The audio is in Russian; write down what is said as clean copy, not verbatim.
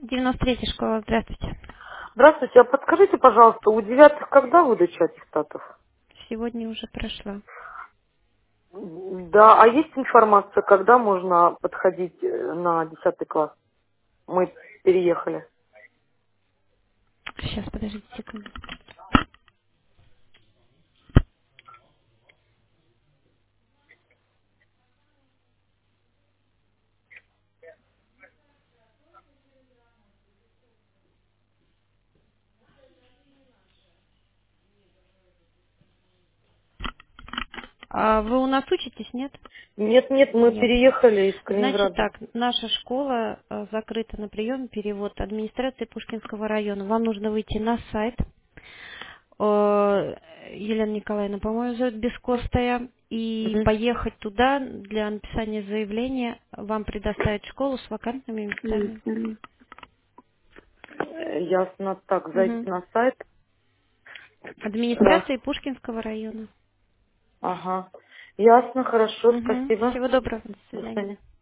93-я школа, здравствуйте. Здравствуйте, а подскажите, пожалуйста, у девятых когда выдача аттестатов? Сегодня уже прошла. Да, а есть информация, когда можно подходить на 10 класс? Мы переехали. Сейчас, подождите секунду. А вы у нас учитесь, нет? Нет, нет, мы Нет. переехали из Значит Калининграда. так, наша школа закрыта на прием, перевод администрации Пушкинского района. Вам нужно выйти на сайт. Елена Николаевна, по-моему, зовут Бескостая. И Мгм. поехать туда для написания заявления. Вам предоставят школу с вакантными местами. Ясно. Так, зайти Мгм. на сайт. Так, Администрации Пушкинского района. ага. Ясно, хорошо, Мгм. спасибо. Всего доброго. До До свидания. свидания.